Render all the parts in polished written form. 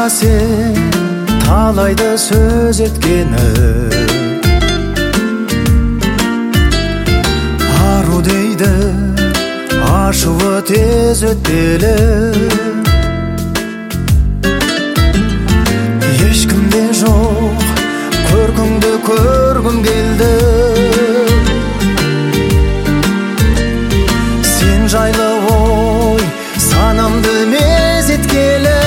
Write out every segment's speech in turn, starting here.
сен талайды сөз еткені, ару дейді ашуы тез өтпелі. Ешкімде жоқ көркіңді көргім келді, сен жайлы ой санамды мезеткелі.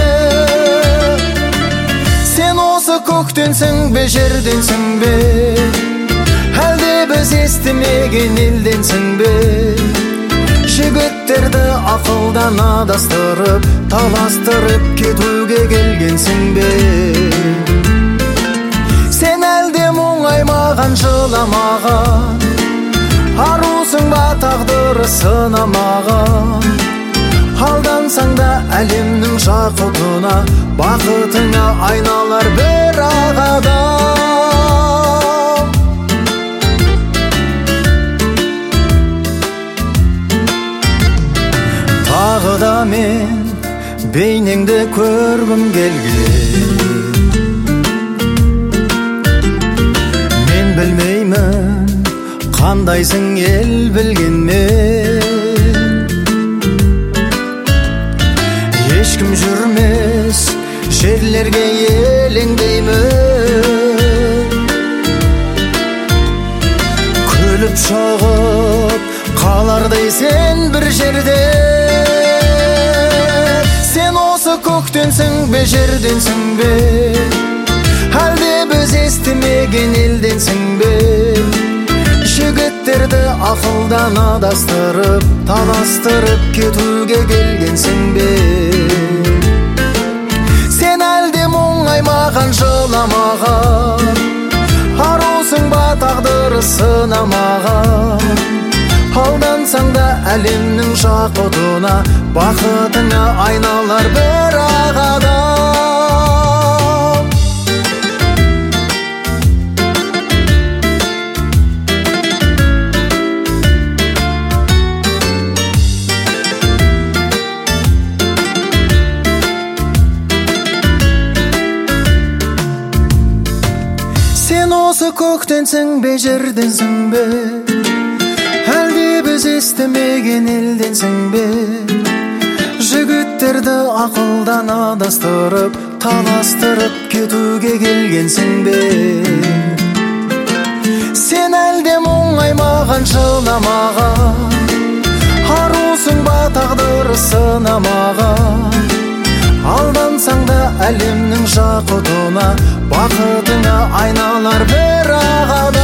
Сен осы көктенсің бе жерденсің бе, әлде біз естімеген елденсің бе? Жігіттерді ақылдан адастырып, таластырып кетуге келгенсің бе? Сен әлде мұңаймаған жыламаған, арусың ба тағдыры сынамаған? Алдансаң да әлемнің жақұтына, бақытыңа айналар бір ақ адам. Тағы да мен бейнеңді көргім келген, мен білмеймін қандайсың ел білгенмен. Ешкім жүрмес жерлерге елеңдеймін, күліп шығып қалардай сен бір жерде. Сен осы көктенсің бе жерденсің бе, әлде біз естімеген елденсің бе? Жігіттерді ақылдан адастырып, таластырып кетуге келгенсің бе? Сен әлде мұңаймаған жыламаған, арусың ба тағдыры сынамаған? Алдансаң да әлемнің жақұтына, бақытыңа айналар бір ақ адам. Сен осы көктенсің бе жерденсің бе, әлде біз естімеген елденсің бе? Жігіттерді ақылдан адастырып, таластырып кетуге келгенсің бе? Сен әлде мұңаймаған жыламаған, арусың ба тағдыры сынамаған? Алдансаң да әлемнің жақұтына, бақытыңа айналар бір ақ адам.